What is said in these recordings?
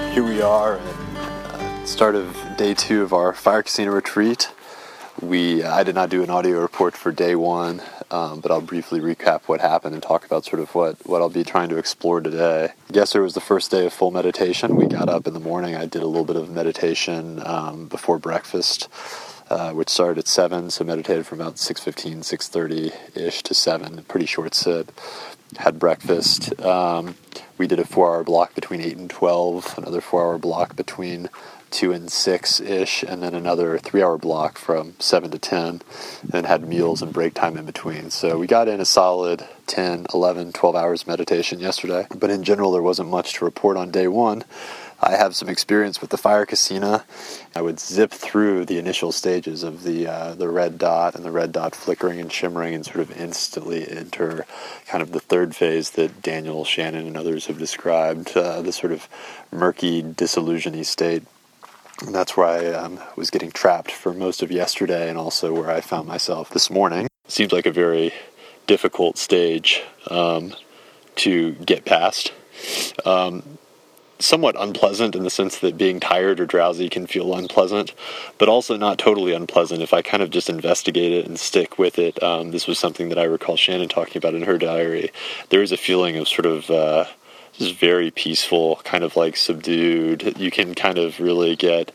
Here we are at start of day 2 of our Fire Casino retreat. I did not do an audio report for day 1, but I'll briefly recap what happened and talk about sort of what I'll be trying to explore today. Yesterday was the first day of full meditation. We got up in the morning. I did a little bit of meditation before breakfast, which started at 7, so meditated from about 6:15, 6:30-ish to 7, pretty short sit. Had breakfast. We did a 4-hour block between 8 and 12, another 4-hour block between 2 and 6-ish, and then another 3-hour block from 7 to 10, and then had meals and break time in between. So we got in a solid 10, 11, 12 hours meditation yesterday, but in general there wasn't much to report on day 1. I have some experience with the Fire Casino. I would zip through the initial stages of the red dot and the red dot flickering and shimmering and sort of instantly enter kind of the third phase that Daniel, Shannon, and others have described, the sort of murky, disillusiony state. And that's where I was getting trapped for most of yesterday and also where I found myself this morning. Seems like a very difficult stage to get past. Somewhat unpleasant in the sense that being tired or drowsy can feel unpleasant, but also not totally unpleasant if I kind of just investigate it and stick with it. This was something that I recall Shannon talking about in her diary. There is a feeling of sort of just very peaceful, kind of like subdued. You can kind of really get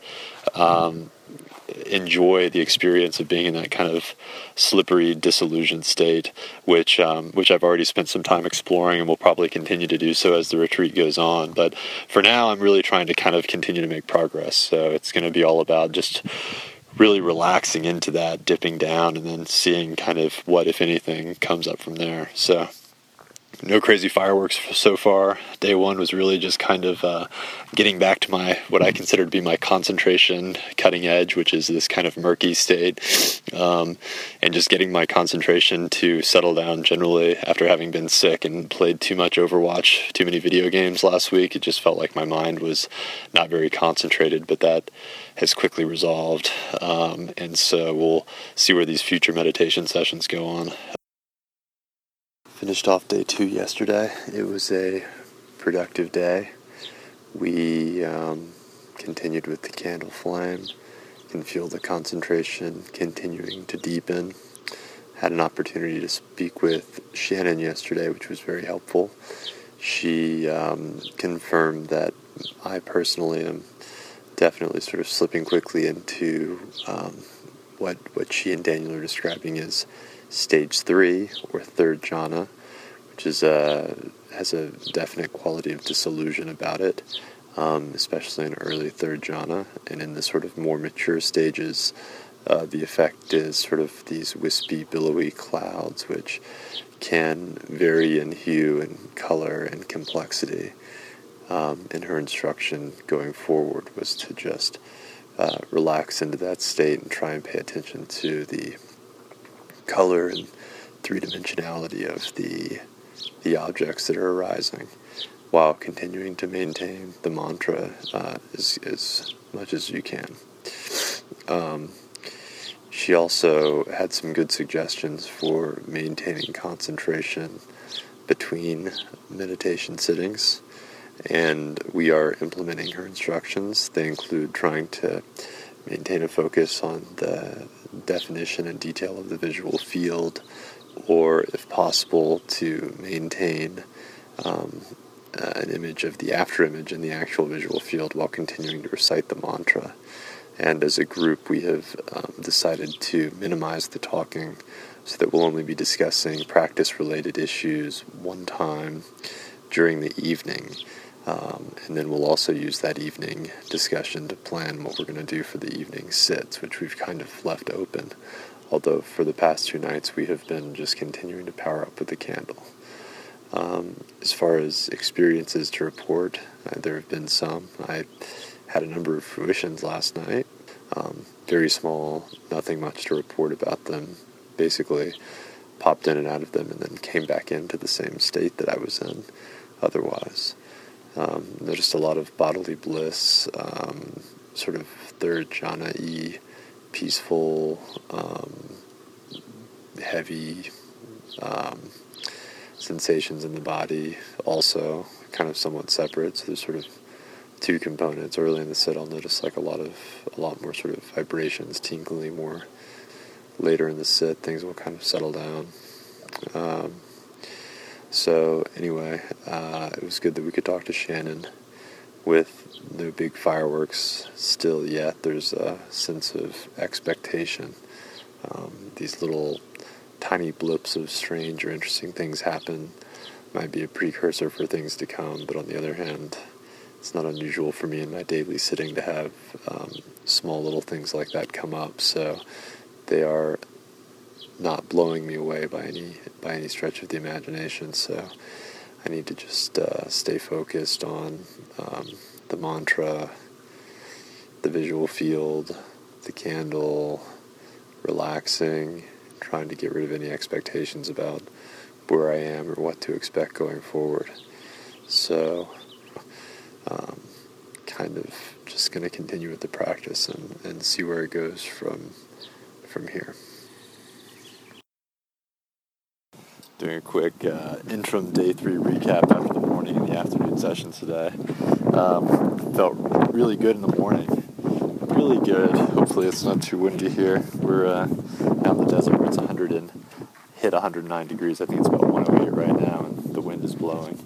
enjoy the experience of being in that kind of slippery, disillusioned state, which I've already spent some time exploring and will probably continue to do so as the retreat goes on. But for now, I'm really trying to kind of continue to make progress. So it's going to be all about just really relaxing into that, dipping down, and then seeing kind of what, if anything, comes up from there. So no crazy fireworks so far. Day 1 was really just kind of getting back to what I consider to be my concentration cutting edge, which is this kind of murky state, and just getting my concentration to settle down generally after having been sick and played too much Overwatch, too many video games last week. It just felt like my mind was not very concentrated, but that has quickly resolved, and so we'll see where these future meditation sessions go on. Finished off day 2 yesterday. It was a productive day. We continued with the candle flame. You can feel the concentration continuing to deepen. Had an opportunity to speak with Shannon yesterday, which was very helpful. She confirmed that I personally am definitely sort of slipping quickly into what she and Daniel are describing as Stage 3, or third jhana, which is has a definite quality of disillusion about it, especially in early third jhana. And in the sort of more mature stages, the effect is sort of these wispy, billowy clouds, which can vary in hue and color and complexity. And her instruction going forward was to just relax into that state and try and pay attention to the color and three-dimensionality of the objects that are arising, while continuing to maintain the mantra as much as you can. She also had some good suggestions for maintaining concentration between meditation sittings, and we are implementing her instructions. They include trying to maintain a focus on the definition and detail of the visual field, or if possible to maintain an image of the afterimage in the actual visual field while continuing to recite the mantra. And as a group, we have decided to minimize the talking so that we'll only be discussing practice-related issues one time during the evening. And then we'll also use that evening discussion to plan what we're going to do for the evening sits, which we've kind of left open. Although for the past 2 nights we have been just continuing to power up with the candle. As far as experiences to report, there have been some. I had a number of fruitions last night. Very small, nothing much to report about them. Basically popped in and out of them and then came back into the same state that I was in otherwise. Noticed a lot of bodily bliss, sort of third jhana-y, peaceful, heavy sensations in the body, also kind of somewhat separate. So there's sort of two components. Early in the sit, I'll notice like a lot more sort of vibrations, tingling more. Later in the sit, things will kind of settle down. So anyway, it was good that we could talk to Shannon. With no big fireworks still yet, there's a sense of expectation. These little tiny blips of strange or interesting things happen might be a precursor for things to come, but on the other hand, it's not unusual for me in my daily sitting to have small little things like that come up, so they are not blowing me away by any stretch of the imagination. So I need to just stay focused on the mantra, the visual field, the candle, relaxing, trying to get rid of any expectations about where I am or what to expect going forward. So kind of just going to continue with the practice and see where it goes from here. Doing a quick interim day 3 recap after the morning and the afternoon sessions today. Felt really good in the morning. Really good. Hopefully it's not too windy here. We're out in the desert where it's 109 degrees. I think it's about 108 right now, and the wind is blowing.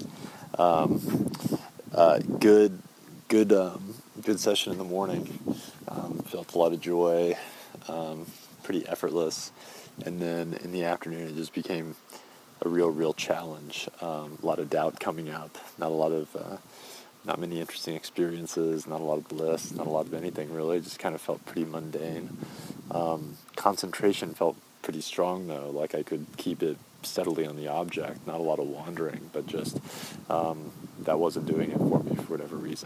Good session in the morning. Felt a lot of joy. Pretty effortless. And then in the afternoon it just became a real challenge. A lot of doubt coming up. Not many interesting experiences, not a lot of bliss, not a lot of anything really. It just kind of felt pretty mundane. Concentration felt pretty strong though, like I could keep it steadily on the object, not a lot of wandering, but just that wasn't doing it for me for whatever reason.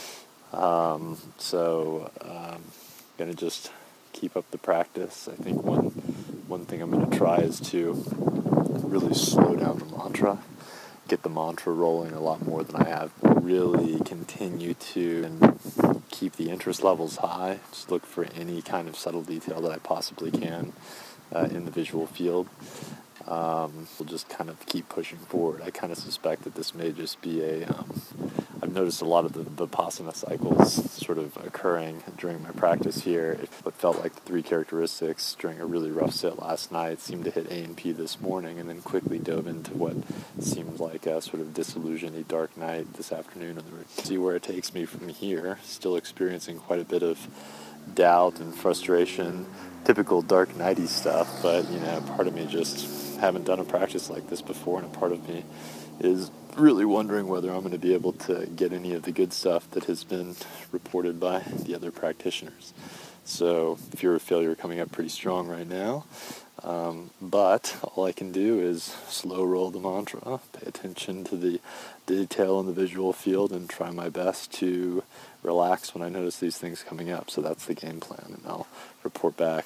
Gonna just keep up the practice. I think one thing I'm gonna try is to really slow down the mantra, get the mantra rolling a lot more than I have, really continue to keep the interest levels high, just look for any kind of subtle detail that I possibly can in the visual field. We'll just kind of keep pushing forward. I kind of suspect that this may just be I've noticed a lot of the Vipassana cycles sort of occurring during my practice here. It felt like the 3 characteristics during a really rough sit last night seemed to hit A and P this morning, and then quickly dove into what seemed like a sort of disillusioned, a dark night this afternoon. And see where it takes me from here. Still experiencing quite a bit of doubt and frustration, typical dark nighty stuff, but part of me just haven't done a practice like this before, and a part of me is really wondering whether I'm going to be able to get any of the good stuff that has been reported by the other practitioners. So fear of failure coming up pretty strong right now, but all I can do is slow roll the mantra, pay attention to the detail in the visual field, and try my best to relax when I notice these things coming up. So that's the game plan, and I'll report back.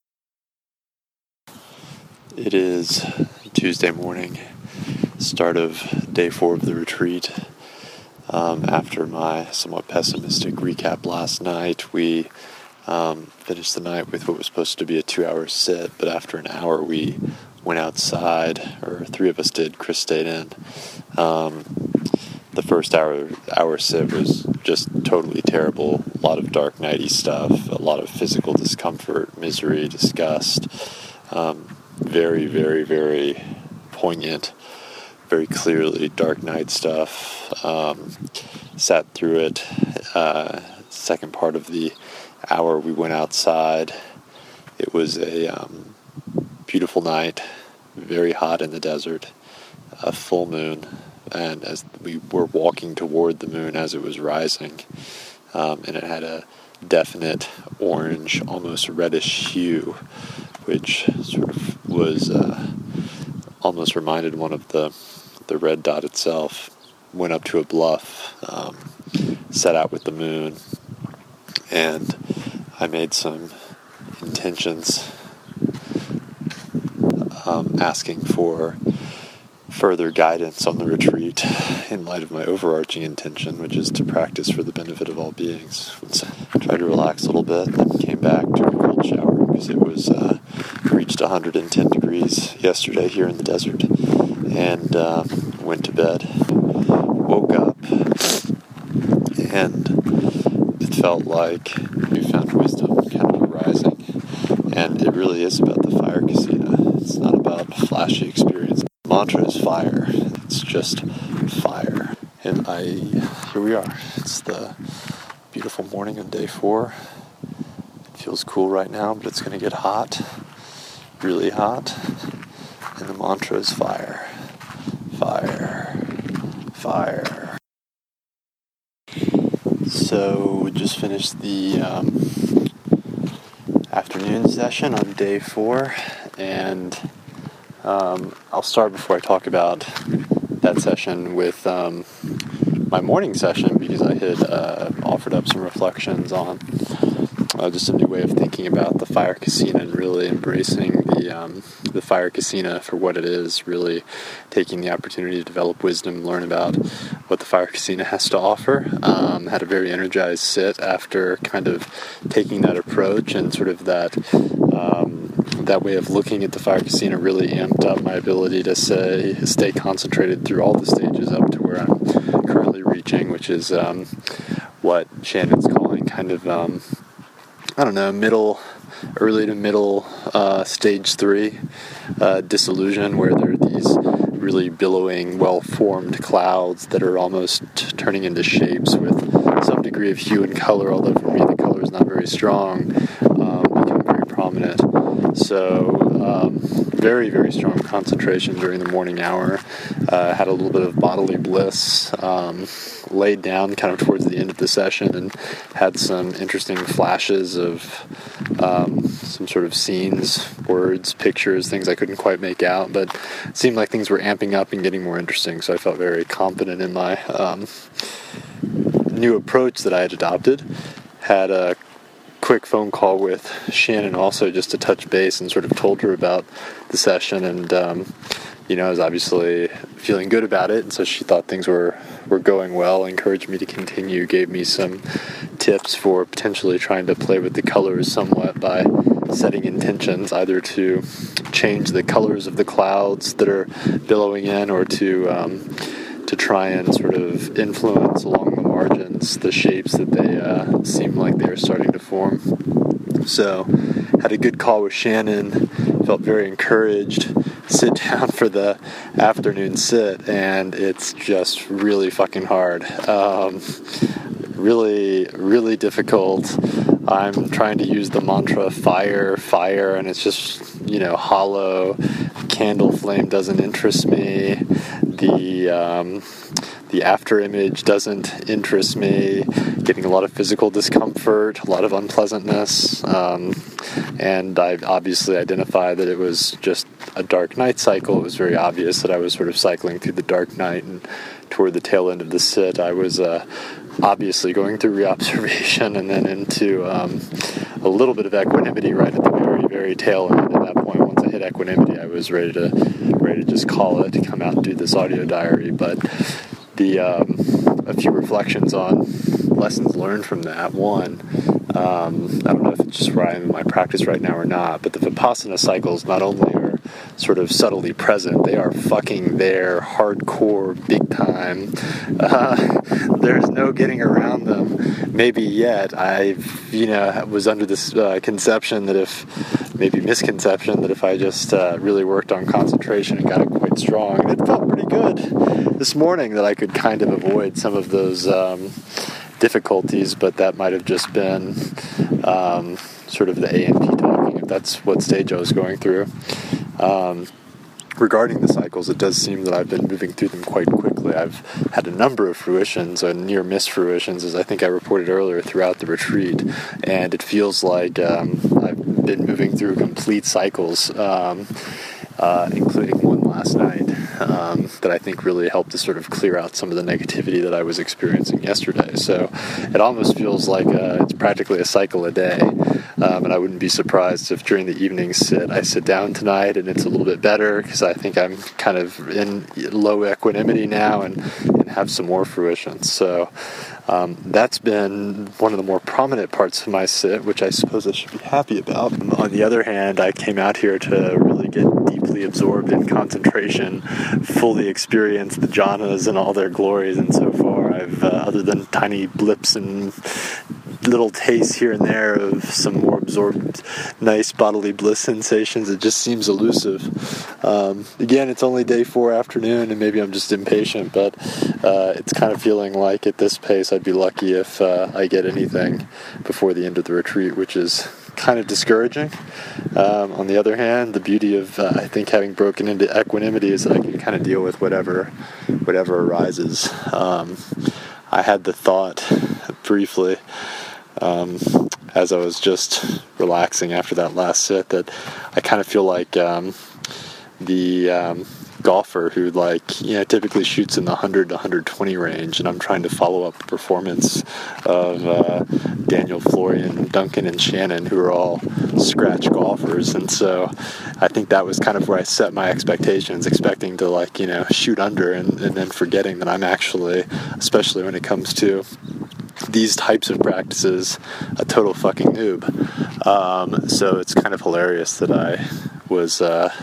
It is Tuesday morning, start of day 4 of the retreat. After my somewhat pessimistic recap last night, we finished the night with what was supposed to be a 2-hour sit, but after an hour we went outside, or 3 of us did. Chris stayed in. The first hour sit was just totally terrible. A lot of dark nighty stuff, a lot of physical discomfort, misery, disgust. Very, very, very poignant, very clearly dark night stuff. Sat through it. Second part of the hour we went outside. It was a beautiful night, very hot in the desert, a full moon, and as we were walking toward the moon as it was rising, and it had a definite orange, almost reddish hue, which sort of was almost reminded one of the red dot itself. Went up to a bluff, set out with the moon, and I made some intentions asking for further guidance on the retreat in light of my overarching intention, which is to practice for the benefit of all beings. So I tried to relax a little bit, then came back to a cold shower because it was reached 110 degrees yesterday here in the desert, and went to bed. Woke up and it felt like newfound wisdom kind of arising. And it really is about the fire casino. It's not about a flashy experience. The mantra is fire. It's just fire. And here we are. It's the beautiful morning on day 4. It feels cool right now, but it's going to get hot. Really hot. And the mantra is fire. Fire. Fire. So we just finished the afternoon session on day 4, and I'll start before I talk about that session with my morning session, because I had offered up some reflections on just a new way of thinking about the fire casino and really embracing the fire casino for what it is, really taking the opportunity to develop wisdom, learn about what the fire casino has to offer. Had a very energized sit after kind of taking that approach, and sort of that way of looking at the fire casino really amped up my ability to stay concentrated through all the stages up to where I'm currently reaching, which is what Shannon's calling kind of early to middle stage 3 disillusion, where there are these really billowing, well-formed clouds that are almost turning into shapes with some degree of hue and color, although for me the color is not very strong, become very prominent. So very, very strong concentration during the morning hour. Had a little bit of bodily bliss, laid down kind of towards the end of the session, and had some interesting flashes of some sort of scenes, words, pictures, things I couldn't quite make out, but it seemed like things were amping up and getting more interesting, so I felt very confident in my new approach that I had adopted. Had a quick phone call with Shannon also just to touch base, and sort of told her about the session, and I was obviously feeling good about it, and so she thought things were going well, encouraged me to continue, gave me some tips for potentially trying to play with the colors somewhat by setting intentions, either to change the colors of the clouds that are billowing in, or to try and sort of influence along the margins the shapes that they seem like they are starting to form. So had a good call with Shannon, felt very encouraged, sit down for the afternoon sit, and it's just really fucking hard. Really, really difficult. I'm trying to use the mantra fire, fire, and it's just, hollow. Candle flame doesn't interest me. The after image doesn't interest me. Getting a lot of physical discomfort, a lot of unpleasantness, and I obviously identified that it was just a dark night cycle. It was very obvious that I was sort of cycling through the dark night, and toward the tail end of the sit, I was obviously going through reobservation, and then into a little bit of equanimity right at the very, very tail end. At that point, once I hit equanimity, I was ready to just call it, to come out and do this audio diary. But a few reflections on lessons learned from that. One, I don't know if it's just where I am in my practice right now or not, but the Vipassana cycles not only are sort of subtly present, they are fucking there, hardcore, big time. There's no getting around them. Maybe yet. I was under this misconception that if I just really worked on concentration and got it quite strong, and it felt pretty good this morning, that I could kind of avoid some of those difficulties, but that might have just been sort of the ANP talking, if that's what stage I was going through. Regarding the cycles, it does seem that I've been moving through them quite quickly. I've had a number of fruitions, near-miss fruitions, as I think I reported earlier, throughout the retreat, and it feels like I've been moving through complete cycles, including one last night, that I think really helped to sort of clear out some of the negativity that I was experiencing yesterday. So it almost feels like it's practically a cycle a day, and I wouldn't be surprised if during the evening I sit down tonight and it's a little bit better, because I think I'm kind of in low equanimity now and have some more fruition. So that's been one of the more prominent parts of my sit, which I suppose I should be happy about. On the other hand, I came out here to really get deeply absorbed in concentration, fully experience the jhanas and all their glories, and so far other than tiny blips and little tastes here and there of some more absorbed, nice bodily bliss sensations, it just seems elusive. Again, it's only day 4 afternoon, and maybe I'm just impatient, but it's kind of feeling like at this pace I'd be lucky if I get anything before the end of the retreat, which is kind of discouraging. On the other hand, the beauty of I think having broken into equanimity is that I can kind of deal with whatever arises. I had the thought briefly as I was just relaxing after that last sit that I kind of feel like the golfer who typically shoots in the 100 to 120 range, and I'm trying to follow up the performance of Daniel, Florian, Duncan, and Shannon, who are all scratch golfers. And so I think that was kind of where I set my expectations, expecting to shoot under and then forgetting that I'm actually, especially when it comes to these types of practices, a total fucking noob. So it's kind of hilarious that I was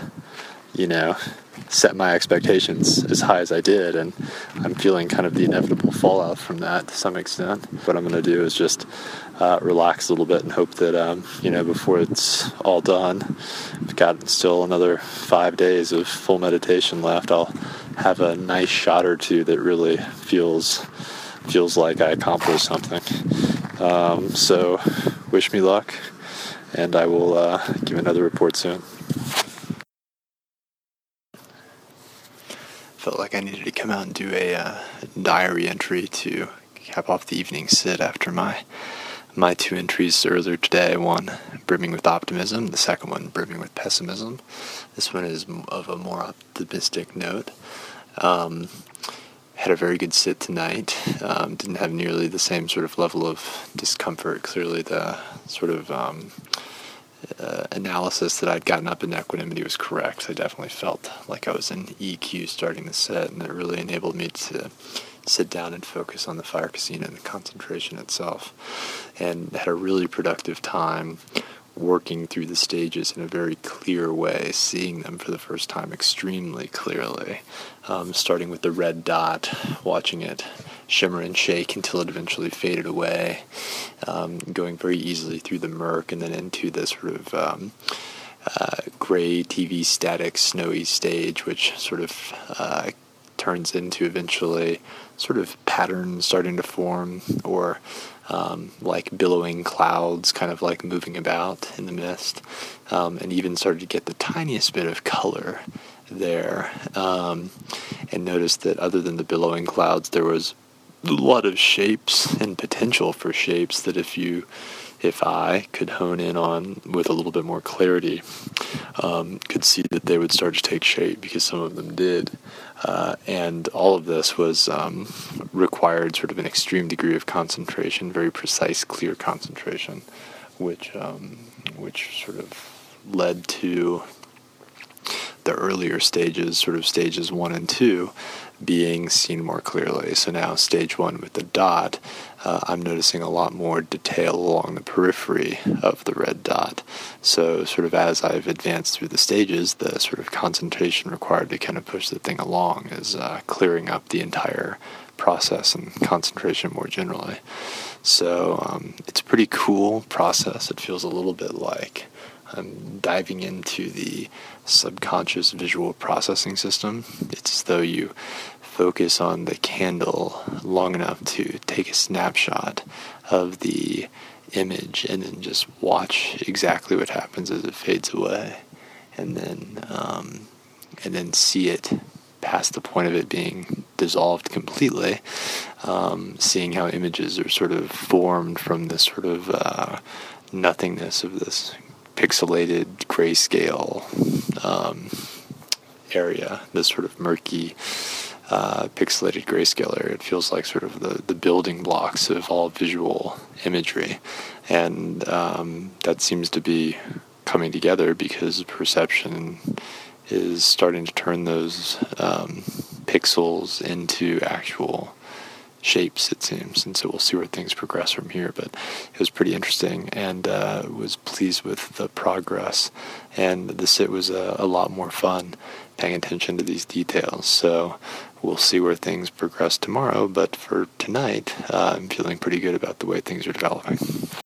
set my expectations as high as I did, and I'm feeling kind of the inevitable fallout from that to some extent. What I'm going to do is just relax a little bit and hope that before it's all done, I've got still another 5 days of full meditation left, I'll have a nice shot or two that really feels like I accomplished something. So wish me luck, and I will give another report soon. Felt like I needed to come out and do a diary entry to cap off the evening sit after my 2 entries earlier today. One brimming with optimism, the second one brimming with pessimism. This one is of a more optimistic note. Had a very good sit tonight. Didn't have nearly the same sort of level of discomfort. Clearly the sort of analysis that I'd gotten up in equanimity was correct. I definitely felt like I was in EQ starting the set, and it really enabled me to sit down and focus on the fire casino and the concentration itself, and had a really productive time working through the stages in a very clear way, seeing them for the first time extremely clearly, starting with the red dot, watching it shimmer and shake until it eventually faded away, going very easily through the murk and then into this sort of gray TV static snowy stage, which sort of turns into eventually sort of patterns starting to form, or like billowing clouds kind of like moving about in the mist, and even started to get the tiniest bit of color there, and noticed that other than the billowing clouds, there was a lot of shapes and potential for shapes that if I could hone in on with a little bit more clarity, could see that they would start to take shape, because some of them did. And all of this was required sort of an extreme degree of concentration, very precise, clear concentration, which sort of led to the earlier stages, sort of stages 1 and 2, being seen more clearly. So now stage 1 with the dot, I'm noticing a lot more detail along the periphery of the red dot. So sort of as I've advanced through the stages, the sort of concentration required to kind of push the thing along is clearing up the entire process and concentration more generally. So it's a pretty cool process. It feels a little bit like I'm diving into the subconscious visual processing system. It's as though you focus on the candle long enough to take a snapshot of the image and then just watch exactly what happens as it fades away, and then see it past the point of it being dissolved completely, seeing how images are sort of formed from this sort of nothingness of this pixelated grayscale area, this sort of murky pixelated grayscale area. It feels like sort of the building blocks of all visual imagery, and that seems to be coming together because perception is starting to turn those pixels into actual shapes, it seems, and so we'll see where things progress from here. But it was pretty interesting, and was pleased with the progress, and the sit was a lot more fun paying attention to these details. So we'll see where things progress tomorrow, but for tonight, I'm feeling pretty good about the way things are developing.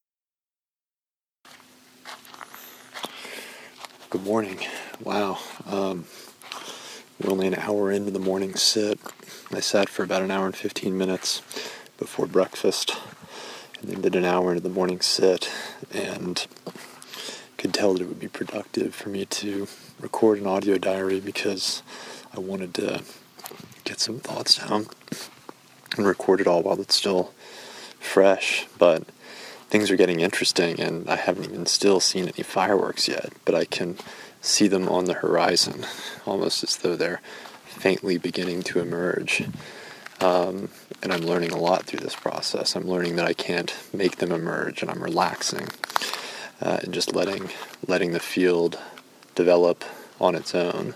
Good morning. Wow. We're only an hour into the morning sit. I sat for about an hour and 15 minutes before breakfast, and then did an hour into the morning sit, and could tell that it would be productive for me to record an audio diary because I wanted to get some thoughts down and record it all while it's still fresh. But things are getting interesting, and I haven't even still seen any fireworks yet, but I can see them on the horizon, almost as though they're faintly beginning to emerge. And I'm learning a lot through this process. I'm learning that I can't make them emerge, and I'm relaxing and just letting the field develop on its own.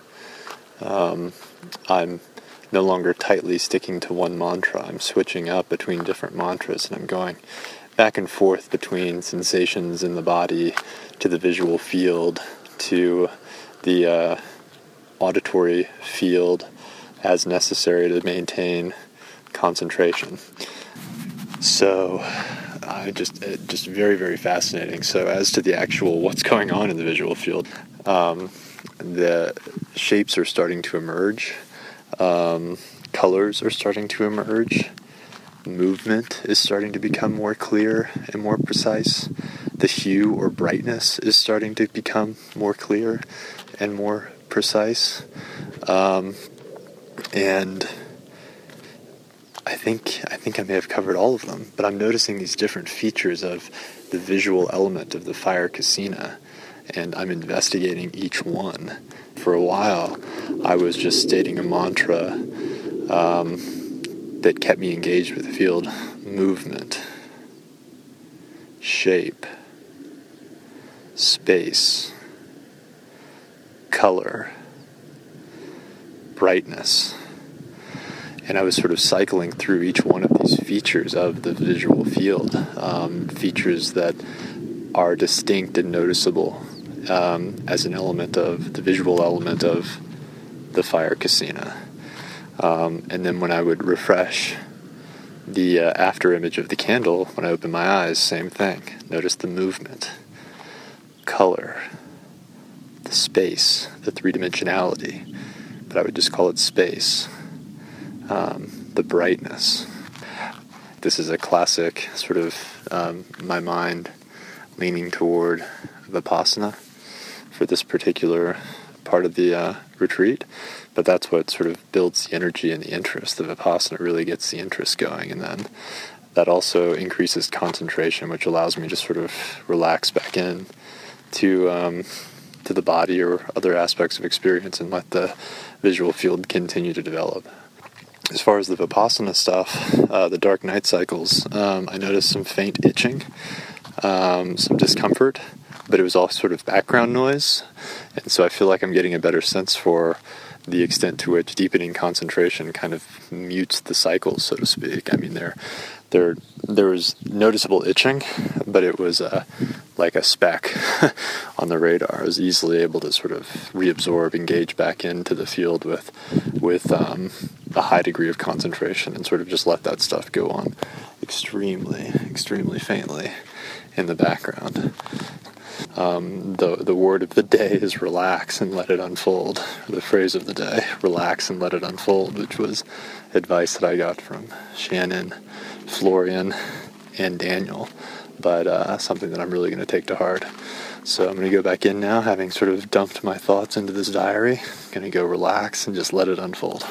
I'm no longer tightly sticking to one mantra. I'm switching up between different mantras, and I'm going back and forth between sensations in the body to the visual field to the auditory field as necessary to maintain concentration. So just very, very fascinating. So as to the actual what's going on in the visual field, the shapes are starting to emerge, colors are starting to emerge, movement is starting to become more clear and more precise, the hue or brightness is starting to become more clear and more precise, and I think I may have covered all of them, but I'm noticing these different features of the visual element of the fire casina, and I'm investigating each one. For a while, I was just stating a mantra that kept me engaged with the field: movement, shape, space, color, brightness. And I was sort of cycling through each one of these features of the visual field, features that are distinct and noticeable as an element of the visual element of the fire casina. And then when I would refresh the after image of the candle, when I open my eyes, same thing. Notice the movement, color, the space, the three-dimensionality, but I would just call it space, the brightness. This is a classic sort of my mind leaning toward Vipassana for this particular part of the retreat, but that's what sort of builds the energy and the interest. The Vipassana really gets the interest going, and then that also increases concentration, which allows me to sort of relax back in to the body or other aspects of experience and let the visual field continue to develop. As far as the Vipassana stuff, the dark night cycles, I noticed some faint itching, some discomfort, but it was all sort of background noise, and so I feel like I'm getting a better sense for the extent to which deepening concentration kind of mutes the cycles, so to speak. I mean, there was noticeable itching, but it was like a speck on the radar. I was easily able to sort of reabsorb, engage back into the field with a high degree of concentration, and sort of just let that stuff go on extremely, extremely faintly in the background. The word of the day is relax and let it unfold. The phrase of the day, relax and let it unfold, which was advice that I got from Shannon, Florian, and Daniel, but something that I'm really going to take to heart. So I'm going to go back in now, having sort of dumped my thoughts into this diary. I'm going to go relax and just let it unfold.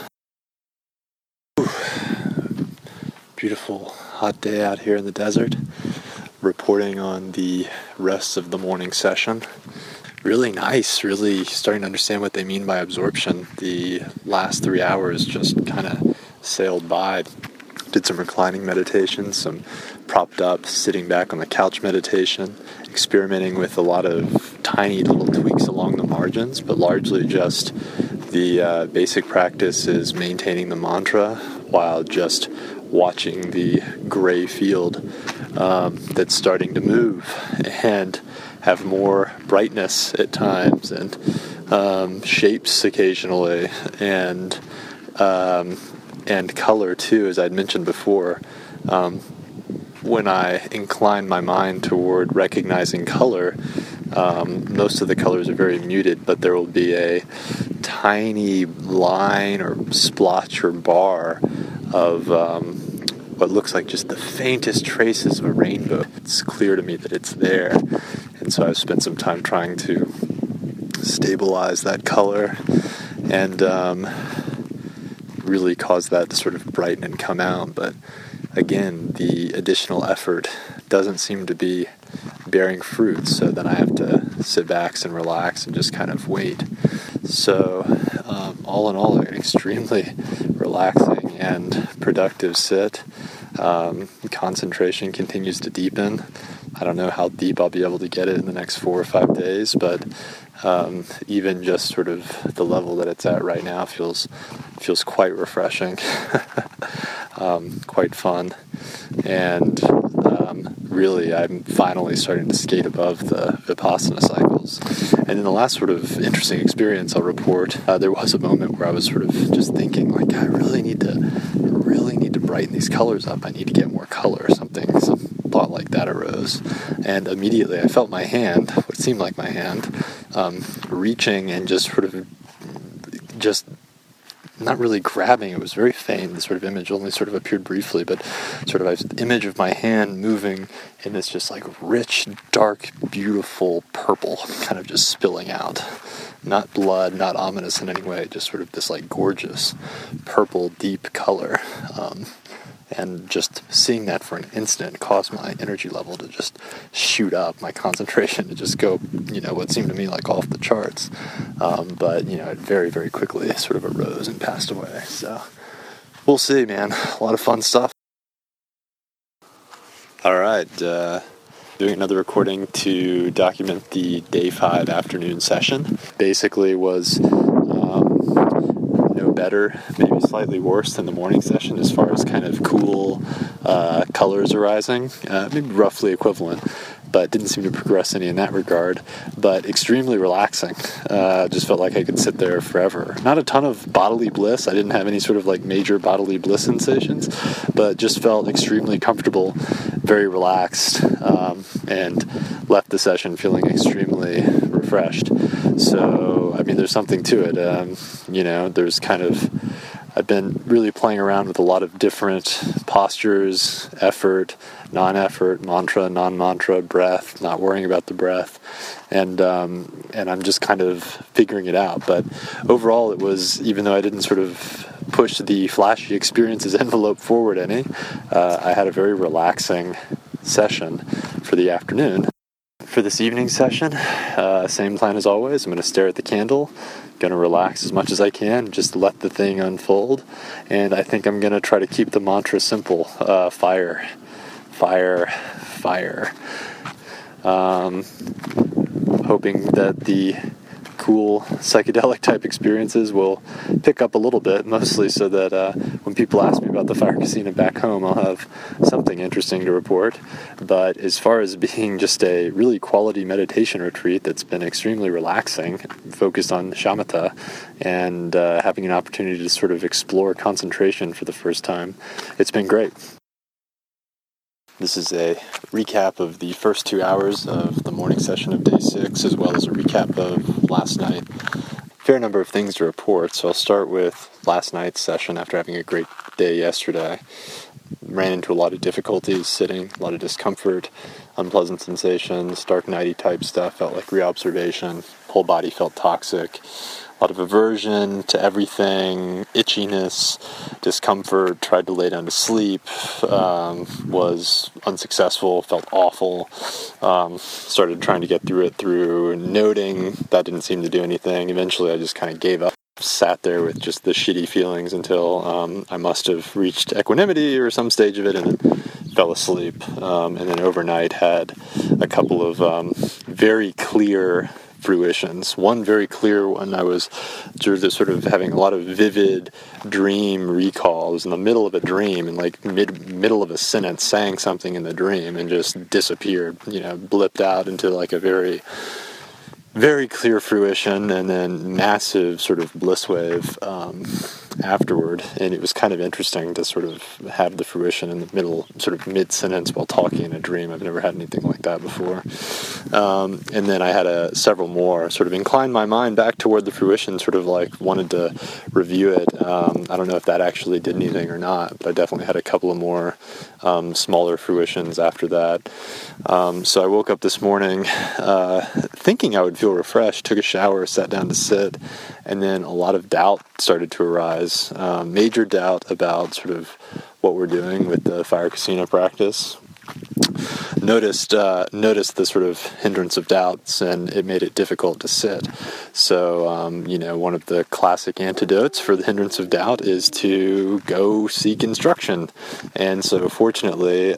Beautiful hot day out here in the desert. Reporting on the rest of the morning session. Really nice, really starting to understand what they mean by absorption. The last 3 hours just kind of sailed by. Did some reclining meditation, some propped up, sitting back on the couch meditation, experimenting with a lot of tiny little tweaks along the margins, but largely just the basic practice is maintaining the mantra while just watching the gray field that's starting to move and have more brightness at times and shapes occasionally and color too, as I'd mentioned before. When I incline my mind toward recognizing color, most of the colors are very muted, but there will be a tiny line or splotch or bar of what looks like just the faintest traces of a rainbow. It's clear to me that it's there, and so I've spent some time trying to stabilize that color and really cause that to sort of brighten and come out. But again, the additional effort doesn't seem to be bearing fruit, so then I have to sit back and relax and just kind of wait. So all in all, an extremely relaxing and productive sit. Concentration continues to deepen. I don't know how deep I'll be able to get it in the next 4 or 5 days, but even just sort of the level that it's at right now feels quite refreshing, quite fun, and really I'm finally starting to skate above the Vipassana cycles. And in the last sort of interesting experience I'll report, there was a moment where I was sort of just thinking, like, I really need to brighten these colors up. I need to get more color. Some thought like that arose, and immediately I felt my hand, what seemed like my hand, reaching and just sort of just not really grabbing. It was very faint. The sort of image only sort of appeared briefly, but sort of an image of my hand moving in this just like rich, dark, beautiful purple, kind of just spilling out. Not blood, not ominous in any way, just sort of this like gorgeous purple, deep color. And just seeing that for an instant caused my energy level to just shoot up, my concentration to just go, what seemed to me like off the charts. But, it very, very quickly sort of arose and passed away. So we'll see, man. A lot of fun stuff. All right. Doing another recording to document the day 5 afternoon session. Basically was no better, maybe slightly worse than the morning session as far as kind of cool colors arising, maybe roughly equivalent, but didn't seem to progress any in that regard, but extremely relaxing. Just felt like I could sit there forever. Not a ton of bodily bliss. I didn't have any sort of like major bodily bliss sensations, but just felt extremely comfortable, very relaxed, and left the session feeling extremely refreshed. So, there's something to it. There's kind of, I've been really playing around with a lot of different postures, effort, non-effort, mantra, non-mantra, breath, not worrying about the breath, and I'm just kind of figuring it out. But overall, it was, even though I didn't sort of push the flashy experiences envelope forward any, I had a very relaxing session for the afternoon. For this evening session, same plan as always. I'm going to stare at the candle, going to relax as much as I can, just let the thing unfold, and I think I'm going to try to keep the mantra simple. Fire, fire, fire. Hoping that the cool psychedelic type experiences will pick up a little bit, mostly so that when people ask me about the Fire Casino back home, I'll have something interesting to report. But as far as being just a really quality meditation retreat that's been extremely relaxing, focused on shamatha, and having an opportunity to sort of explore concentration for the first time, it's been great. This is a recap of the first 2 hours of the morning session of day 6, as well as a recap of last night. Fair number of things to report, so I'll start with last night's session after having a great day yesterday. Ran into a lot of difficulties sitting, a lot of discomfort, unpleasant sensations, dark nighty type stuff, felt like reobservation, whole body felt toxic. A lot of aversion to everything, itchiness, discomfort, tried to lay down to sleep, was unsuccessful, felt awful, started trying to get through it through noting, that didn't seem to do anything. Eventually I just kind of gave up, sat there with just the shitty feelings until I must have reached equanimity or some stage of it and then fell asleep. And then overnight had a couple of very clear fruitions. One very clear one, I was sort of having a lot of vivid dream recall. I was in the middle of a dream and like middle of a sentence saying something in the dream and just disappeared, blipped out into like a very, very clear fruition, and then massive sort of bliss wave afterward. And it was kind of interesting to sort of have the fruition in the middle, sort of mid-sentence while talking in a dream. I've never had anything like that before. And then I had several more, sort of inclined my mind back toward the fruition, sort of like wanted to review it. I don't know if that actually did anything or not, but I definitely had a couple of more smaller fruitions after that. So I woke up this morning thinking I would feel refreshed, took a shower, sat down to sit, and then a lot of doubt started to arise. Major doubt about sort of what we're doing with the fire casino practice. Noticed the sort of hindrance of doubts, and it made it difficult to sit. So, one of the classic antidotes for the hindrance of doubt is to go seek instruction. And so, fortunately,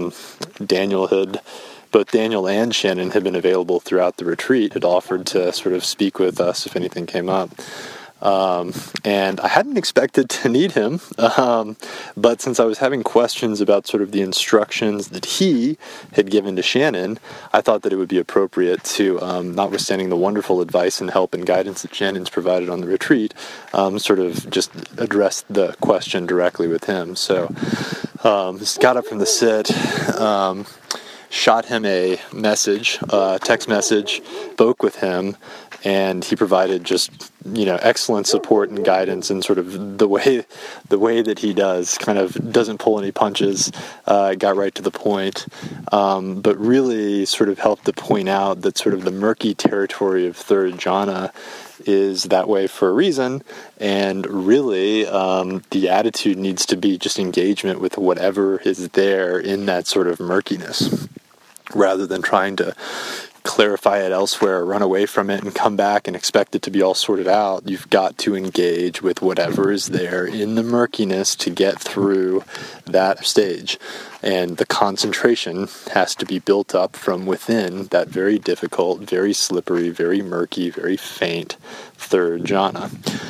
both Daniel and Shannon had been available throughout the retreat, had offered to sort of speak with us if anything came up. And I hadn't expected to need him, but since I was having questions about sort of the instructions that he had given to Shannon, I thought that it would be appropriate to, notwithstanding the wonderful advice and help and guidance that Shannon's provided on the retreat, sort of just address the question directly with him. So, got up from the sit, shot him a message, text message, spoke with him, and he provided just, excellent support and guidance, and sort of the way that he does, kind of doesn't pull any punches, got right to the point, but really sort of helped to point out that sort of the murky territory of third jhana is that way for a reason, and really the attitude needs to be just engagement with whatever is there in that sort of murkiness, rather than trying to clarify it elsewhere, run away from it and come back and expect it to be all sorted out. You've got to engage with whatever is there in the murkiness to get through that stage. And the concentration has to be built up from within that very difficult, very slippery, very murky, very faint third jhana.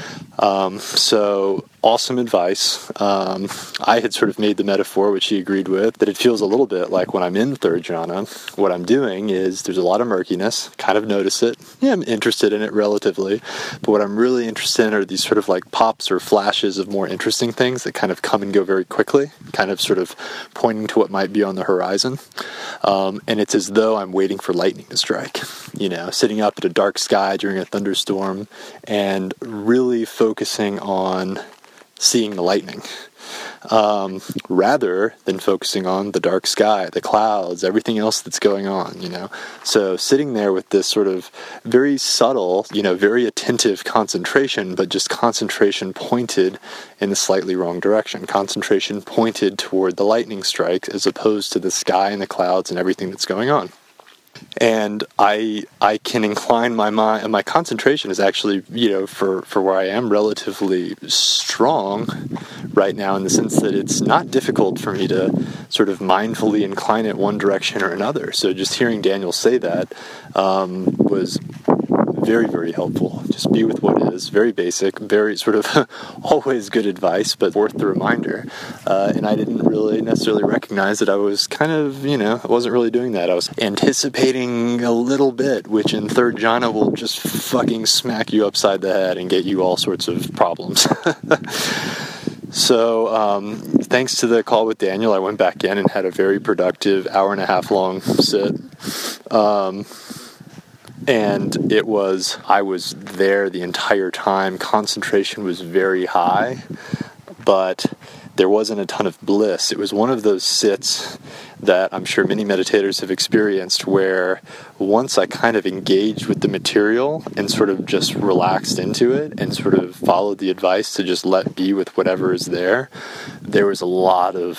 So awesome advice. I had sort of made the metaphor, which he agreed with, that it feels a little bit like when I'm in third jhana, what I'm doing is there's a lot of murkiness, kind of notice it. Yeah, I'm interested in it relatively, but what I'm really interested in are these sort of like pops or flashes of more interesting things that kind of come and go very quickly, kind of sort of pointing to what might be on the horizon. And it's as though I'm waiting for lightning to strike, sitting up at a dark sky during a thunderstorm and really focusing on seeing the lightning, rather than focusing on the dark sky, the clouds, everything else that's going on, So sitting there with this sort of very subtle, very attentive concentration, but just concentration pointed in the slightly wrong direction, concentration pointed toward the lightning strike as opposed to the sky and the clouds and everything that's going on. And I can incline my mind, and my concentration is actually, for where I am, relatively strong right now, in the sense that it's not difficult for me to sort of mindfully incline it one direction or another. So just hearing Daniel say that was very, very helpful. Just be with what is. Very basic, very sort of always good advice, but worth the reminder. And I didn't really necessarily recognize that I was kind of, I wasn't really doing that. I was anticipating a little bit, which in third jhana will just fucking smack you upside the head and get you all sorts of problems. So, thanks to the call with Daniel, I went back in and had a very productive hour-and-a-half long sit. And I was there the entire time. Concentration was very high, but there wasn't a ton of bliss. It was one of those sits that I'm sure many meditators have experienced, where once I kind of engaged with the material and sort of just relaxed into it and sort of followed the advice to just let be with whatever is there, there was a lot of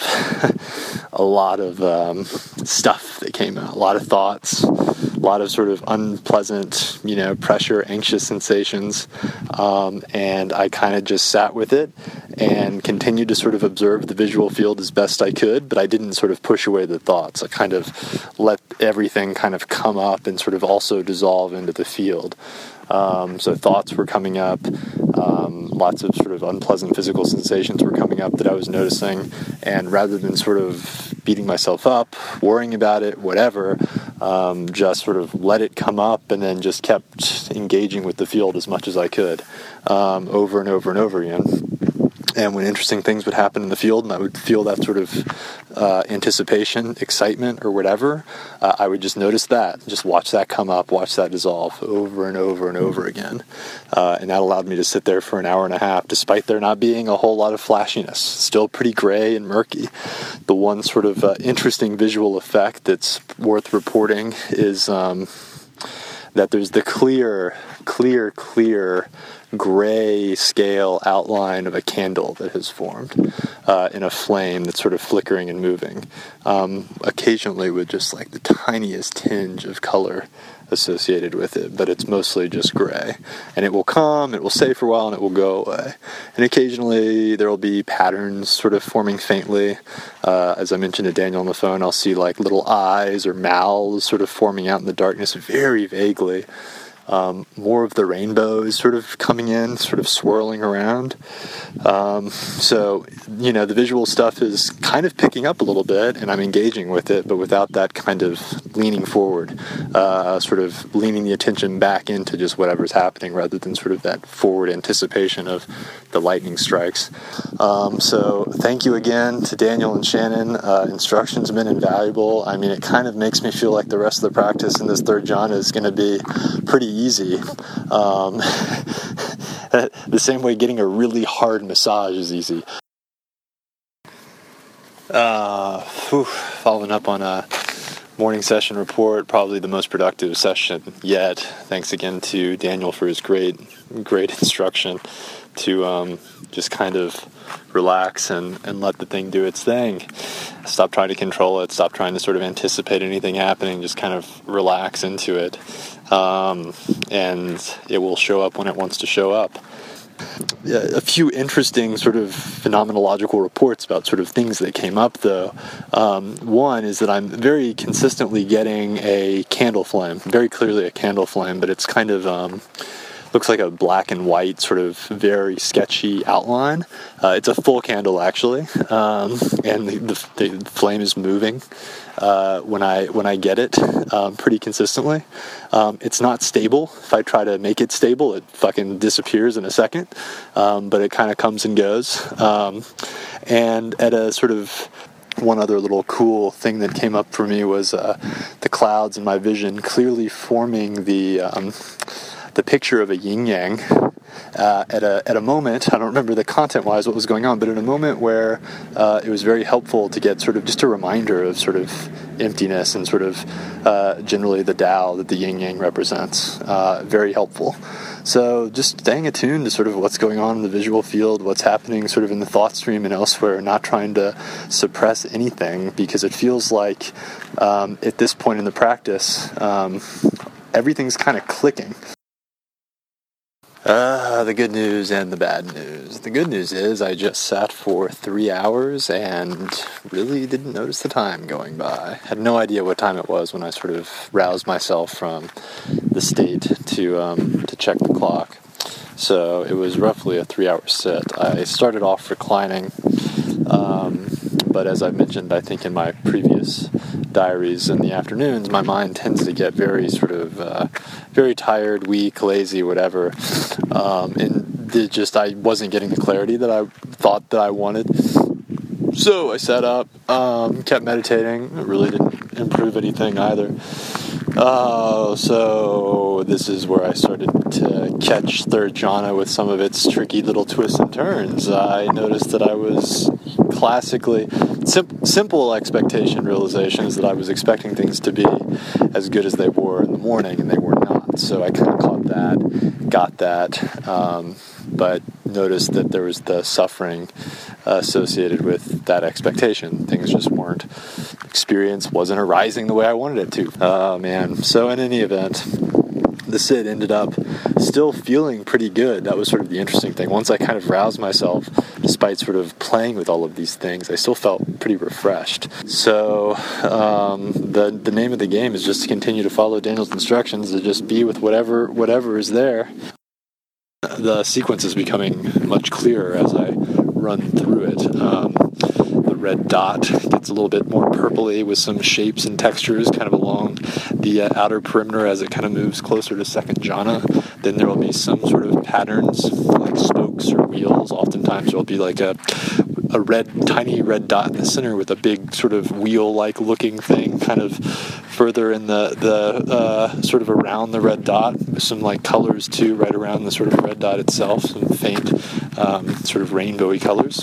stuff that came out, a lot of thoughts, a lot of sort of unpleasant, pressure, anxious sensations, and I kind of just sat with it and continued to sort of observe the visual field as best I could, but I didn't sort of push away the thoughts. I kind of let everything kind of come up and sort of also dissolve into the field. So thoughts were coming up, lots of sort of unpleasant physical sensations were coming up that I was noticing, and rather than sort of beating myself up, worrying about it, whatever, just sort of let it come up and then just kept engaging with the field as much as I could, over and over and over again. And when interesting things would happen in the field and I would feel that sort of anticipation, excitement, or whatever, I would just notice that, just watch that come up, watch that dissolve over and over and over again. And that allowed me to sit there for an hour and a half, despite there not being a whole lot of flashiness. Still pretty gray and murky. The one sort of interesting visual effect that's worth reporting is that there's the clear gray scale outline of a candle that has formed in a flame that's sort of flickering and moving, occasionally with just like the tiniest tinge of color associated with it, but it's mostly just gray. And it will come, it will stay for a while, and it will go away. And occasionally there will be patterns sort of forming faintly. As I mentioned to Daniel on the phone, I'll see like little eyes or mouths sort of forming out in the darkness very vaguely. More of the rainbows sort of coming in, sort of swirling around. So, the visual stuff is kind of picking up a little bit, and I'm engaging with it, but without that kind of leaning forward, sort of leaning the attention back into just whatever's happening, rather than sort of that forward anticipation of the lightning strikes. So thank you again to Daniel and Shannon. Instruction's been invaluable. I mean, it kind of makes me feel like the rest of the practice in this third jhana is going to be pretty easy. The same way getting a really hard massage is easy. Following up on a morning session report, probably the most productive session yet. Thanks again to Daniel for his great instruction to just kind of relax and let the thing do its thing. Stop trying to control it, stop trying to sort of anticipate anything happening, just kind of relax into it. And it will show up when it wants to show up. A few interesting sort of phenomenological reports about sort of things that came up, though. One is that I'm very consistently getting a candle flame, very clearly a candle flame, but it's kind of looks like a black and white sort of very sketchy outline. It's a full candle actually, and the flame is moving when I get it pretty consistently. It's not stable. If I try to make it stable, it fucking disappears in a second, but it kind of comes and goes. And at a sort of one other little cool thing that came up for me was the clouds in my vision clearly forming the picture of a yin-yang at a moment, I don't remember the content-wise what was going on, but at a moment where it was very helpful to get sort of just a reminder of sort of emptiness and sort of generally the Tao that the yin-yang represents. Very helpful. So just staying attuned to sort of what's going on in the visual field, what's happening sort of in the thought stream and elsewhere, not trying to suppress anything, because it feels like at this point in the practice, everything's kind of clicking. The good news and the bad news. The good news is I just sat for 3 hours and really didn't notice the time going by. Had no idea what time it was when I sort of roused myself from the state to check the clock. So it was roughly a 3-hour sit. I started off reclining, but as I mentioned, I think in my previous diaries in the afternoons, my mind tends to get very sort of very tired, weak, lazy, whatever, and I wasn't getting the clarity that I thought that I wanted. So I sat up, kept meditating. It really didn't improve anything either. So this is where I started to catch third jhana with some of its tricky little twists and turns. I noticed that I was classically simple expectation realizations that I was expecting things to be as good as they were in the morning, and they were not. So I kind of caught that, got that, but noticed that there was the suffering associated with that expectation. Things just weren't, experience wasn't arising the way I wanted it to. Oh man. So in any event, the SID ended up still feeling pretty good. That was sort of the interesting thing. Once I kind of roused myself, despite sort of playing with all of these things, I still felt pretty refreshed. So the name of the game is just to continue to follow Daniel's instructions, to just be with whatever is there. The sequence is becoming much clearer as I run through it. The red dot gets a little bit more purpley with some shapes and textures kind of along the outer perimeter as it kind of moves closer to second jhana. Then there will be some sort of patterns like spokes or wheels. Oftentimes there will be like a tiny red dot in the center with a big sort of wheel-like looking thing kind of further in the sort of around the red dot, with some like colors too right around the sort of red dot itself, some faint sort of rainbowy colors.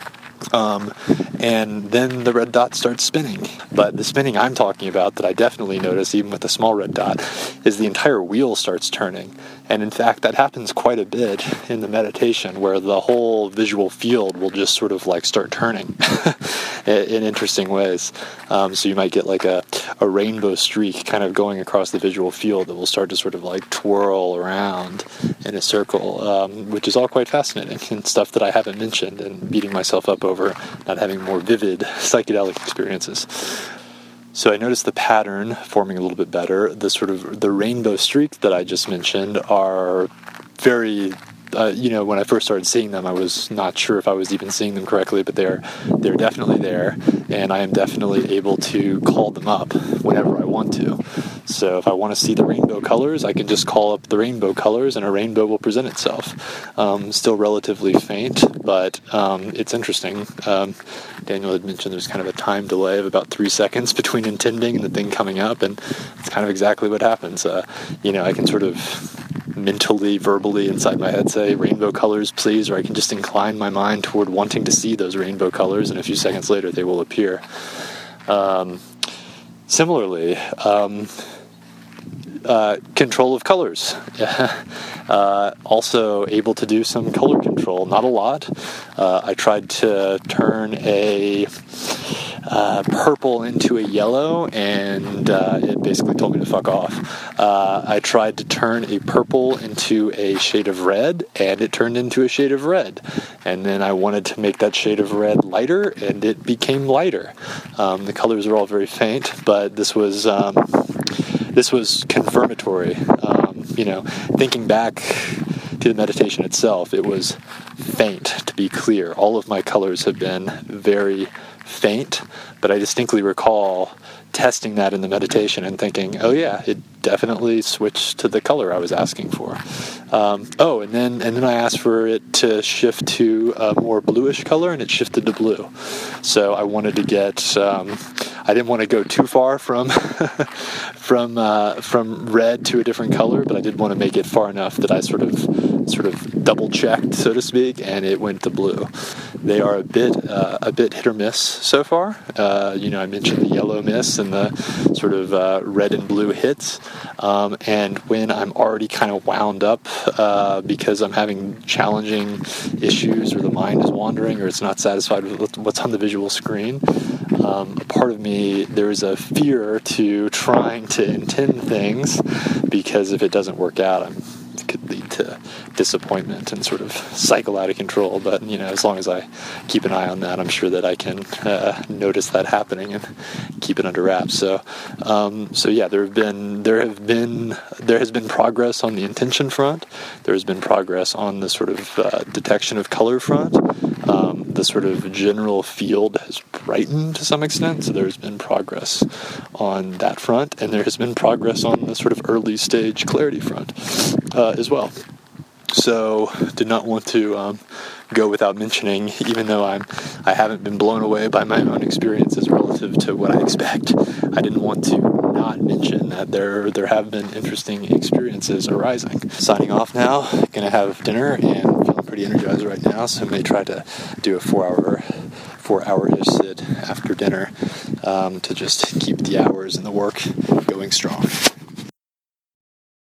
And then the red dot starts spinning. But the spinning I'm talking about, that I definitely notice even with the small red dot, is the entire wheel starts turning. And in fact, that happens quite a bit in the meditation, where the whole visual field will just sort of like start turning in interesting ways. So you might get like a rainbow streak kind of going across the visual field that will start to sort of like twirl around in a circle, which is all quite fascinating and stuff that I haven't mentioned and beating myself up over not having more vivid psychedelic experiences. So I noticed the pattern forming a little bit better. The rainbow streaks that I just mentioned are very, when I first started seeing them, I was not sure if I was even seeing them correctly, but they're definitely there, and I am definitely able to call them up whenever I want to. So if I want to see the rainbow colors, I can just call up the rainbow colors, and a rainbow will present itself. Still relatively faint, but it's interesting. Daniel had mentioned there's kind of a time delay of about 3 seconds between intending and the thing coming up, and it's kind of exactly what happens. I can sort of mentally, verbally, inside my head say, rainbow colors, please, or I can just incline my mind toward wanting to see those rainbow colors, and a few seconds later they will appear. Similarly, control of colors. Also able to do some color control, not a lot. I tried to turn a purple into a yellow, and it basically told me to fuck off. I tried to turn a purple into a shade of red, and it turned into a shade of red. And then I wanted to make that shade of red lighter, and it became lighter. The colors are all very faint, but this was confirmatory. Thinking back to the meditation itself, it was faint, to be clear. All of my colors have been very faint, but I distinctly recall testing that in the meditation and thinking, oh yeah, it definitely switched to the color I was asking for. And then I asked for it to shift to a more bluish color, and it shifted to blue. So I wanted to get, I didn't want to go too far from from red to a different color, but I did want to make it far enough that I sort of double checked, so to speak, and it went to blue. They are a bit hit or miss so far. I mentioned the yellow miss and the sort of red and blue hits. And when I'm already kind of wound up because I'm having challenging issues, or the mind is wandering, or it's not satisfied with what's on the visual screen, a part of me, there is a fear to trying to intend things, because if it doesn't work out, it could lead to disappointment and sort of cycle out of control. But as long as I keep an eye on that, I'm sure that I can notice that happening and keep it under wraps. So yeah, there has been progress on the intention front. There has been progress on the sort of detection of color front. The sort of general field has brightened to some extent, so there's been progress on that front, and there has been progress on the sort of early stage clarity front as well. So did not want to go without mentioning, even though I haven't been blown away by my own experiences relative to what I expect, I didn't want to not mention that there have been interesting experiences arising. Signing off now, gonna have dinner and feeling pretty energized right now, so I may try to do a 4-hour-ish sit after dinner to just keep the hours and the work going strong.